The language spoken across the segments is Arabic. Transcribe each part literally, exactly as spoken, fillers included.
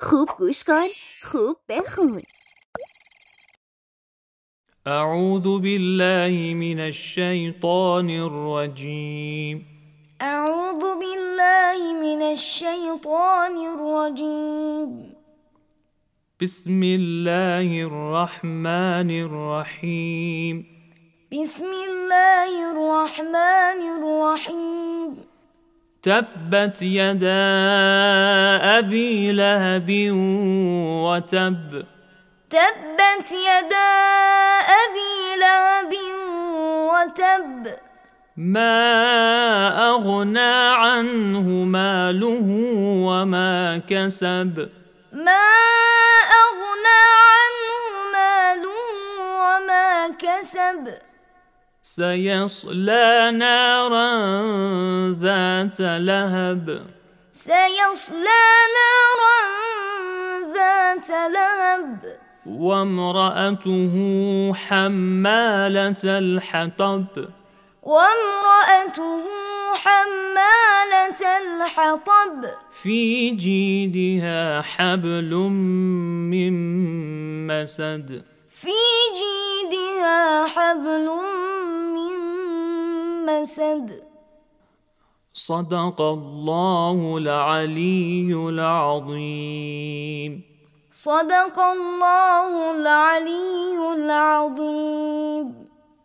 خوب گوش کن، خوب بخون. اعوذ بالله من الشیطان الرجیم. اعوذ بالله من الشیطان الرجیم. بسم الله الرحمن الرحیم. بسم الله الرحمن الرحیم. تبت يدا أبي لهب وتب. تبت يدا أبي لهب وتب. ما أغنى عنه ماله وما كسب. ما أغنى عنه ماله وما كسب. سيصلى نارا ذات لهب. سيصلى نارا ذات لهب. وامرأته حمالة الحطب. وامرأته حمالة الحطب. في جيدها حبل من مسد. في جيدها حبل من مسد. صدق الله العلي العظيم. صدق الله العلي العظيم.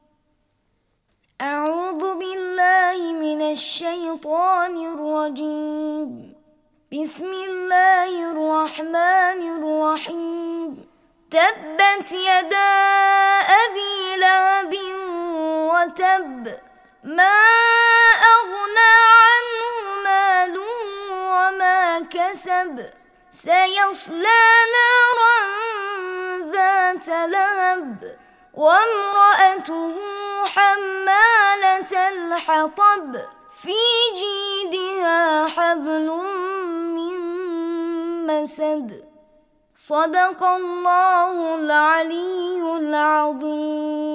أعوذ بالله من الشيطان الرجيم. بسم الله الرحمن الرحيم. تبت يدا أبي لهب وتب. ما أغنى عنه ماله وما كسب. سيصلى نارا ذات لهب. وامرأته حمالة الحطب. في جيدها حبل من مسد. صدق الله العلي العظيم.